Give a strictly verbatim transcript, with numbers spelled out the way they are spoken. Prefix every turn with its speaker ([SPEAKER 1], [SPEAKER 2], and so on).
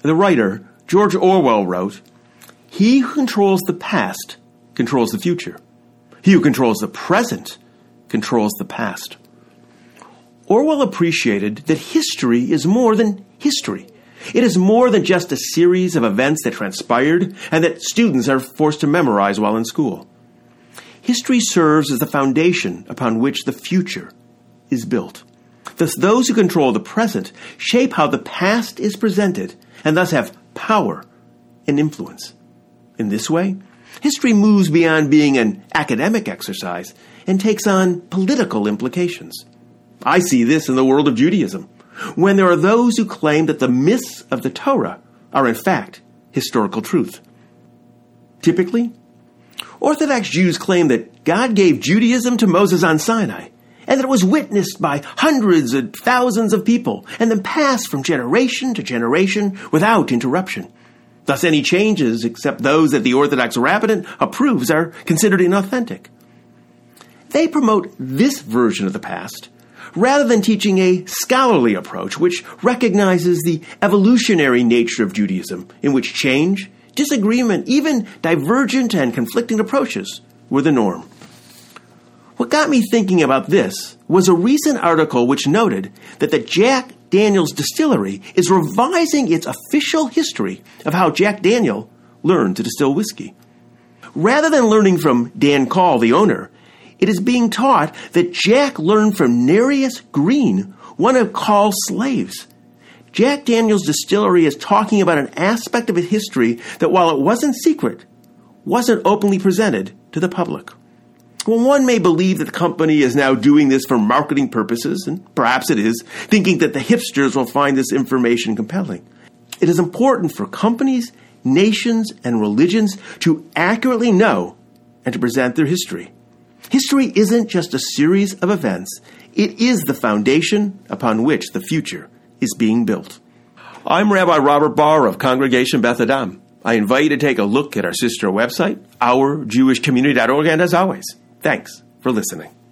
[SPEAKER 1] The writer, George Orwell, wrote, "He who controls the past controls the future. He who controls the present controls the past." Orwell appreciated that history is more than history. It is more than just a series of events that transpired and that students are forced to memorize while in school. History serves as the foundation upon which the future is built. Thus, those who control the present shape how the past is presented and thus have power and influence. In this way, history moves beyond being an academic exercise and takes on political implications. I see this in the world of Judaism, when there are those who claim that the myths of the Torah are in fact historical truth. Typically, Orthodox Jews claim that God gave Judaism to Moses on Sinai, and that it was witnessed by hundreds and thousands of people, and then passed from generation to generation without interruption. Thus, any changes, except those that the Orthodox rabbinate approves, are considered inauthentic. They promote this version of the past, rather than teaching a scholarly approach which recognizes the evolutionary nature of Judaism, in which change, disagreement, even divergent and conflicting approaches were the norm. What got me thinking about this was a recent article which noted that the Jack Daniel's Distillery is revising its official history of how Jack Daniel learned to distill whiskey. Rather than learning from Dan Call, the owner, it is being taught that Jack learned from Nereus Green, one of Call's slaves. Jack Daniel's Distillery is talking about an aspect of its history that, while it wasn't secret, wasn't openly presented to the public. Well, one may believe that the company is now doing this for marketing purposes, and perhaps it is, thinking that the hipsters will find this information compelling. It is important for companies, nations, and religions to accurately know and to present their history. History isn't just a series of events. It is the foundation upon which the future is being built. I'm Rabbi Robert Barr of Congregation Beth Adam. I invite you to take a look at our sister website, our jewish community dot org, and as always, thanks for listening.